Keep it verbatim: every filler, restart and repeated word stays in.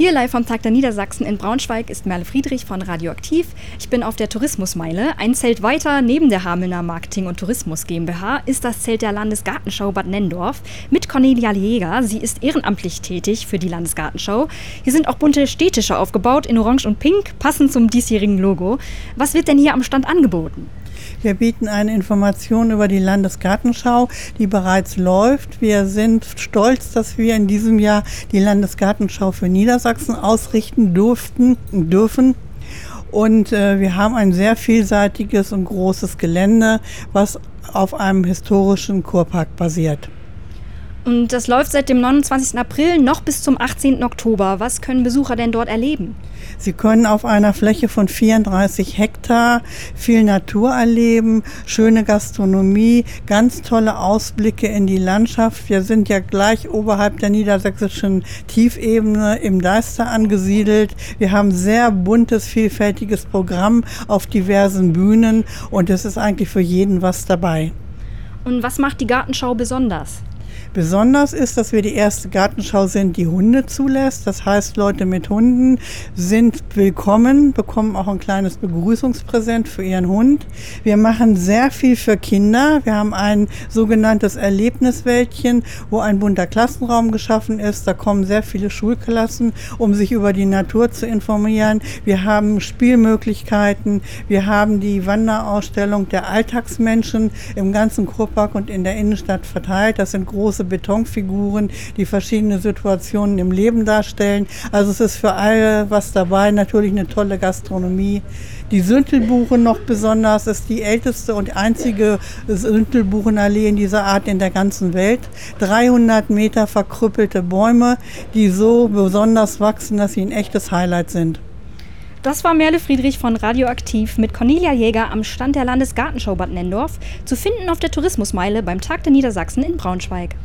Hier live vom Tag der Niedersachsen in Braunschweig ist Merle Friedrich von Radioaktiv. Ich bin auf der Tourismusmeile. Ein Zelt weiter neben der Hamelner Marketing- und Tourismus GmbH ist das Zelt der Landesgartenschau Bad Nenndorf mit Cornelia Jäger. Sie ist ehrenamtlich tätig für die Landesgartenschau. Hier sind auch bunte Stehtische aufgebaut in Orange und Pink, passend zum diesjährigen Logo. Was wird denn hier am Stand angeboten? Wir bieten eine Information über die Landesgartenschau, die bereits läuft. Wir sind stolz, dass wir in diesem Jahr die Landesgartenschau für Niedersachsen ausrichten durften, dürfen. Und äh, wir haben ein sehr vielseitiges und großes Gelände, was auf einem historischen Kurpark basiert. Und das läuft seit dem neunundzwanzigsten April noch bis zum achtzehnten Oktober. Was können Besucher denn dort erleben? Sie können auf einer Fläche von vierunddreißig Hektar viel Natur erleben, schöne Gastronomie, ganz tolle Ausblicke in die Landschaft. Wir sind ja gleich oberhalb der niedersächsischen Tiefebene im Deister angesiedelt. Wir haben sehr buntes, vielfältiges Programm auf diversen Bühnen und es ist eigentlich für jeden was dabei. Und was macht die Gartenschau besonders? Besonders ist, dass wir die erste Gartenschau sind, die Hunde zulässt. Das heißt, Leute mit Hunden sind willkommen, bekommen auch ein kleines Begrüßungspräsent für ihren Hund. Wir machen sehr viel für Kinder. Wir haben ein sogenanntes Erlebniswäldchen, wo ein bunter Klassenraum geschaffen ist. Da kommen sehr viele Schulklassen, um sich über die Natur zu informieren. Wir haben Spielmöglichkeiten. Wir haben die Wanderausstellung der Alltagsmenschen im ganzen Kurpark und in der Innenstadt verteilt. Das sind große Betonfiguren, die verschiedene Situationen im Leben darstellen. Also es ist für alle was dabei. Natürlich eine tolle Gastronomie. Die Süntelbuche noch besonders ist die älteste und einzige Süntelbuchenallee in dieser Art in der ganzen Welt. dreihundert Meter verkrüppelte Bäume, die so besonders wachsen, dass sie ein echtes Highlight sind. Das war Merle Friedrich von Radioaktiv mit Cornelia Jäger am Stand der Landesgartenschau Bad Nenndorf, zu finden auf der Tourismusmeile beim Tag der Niedersachsen in Braunschweig.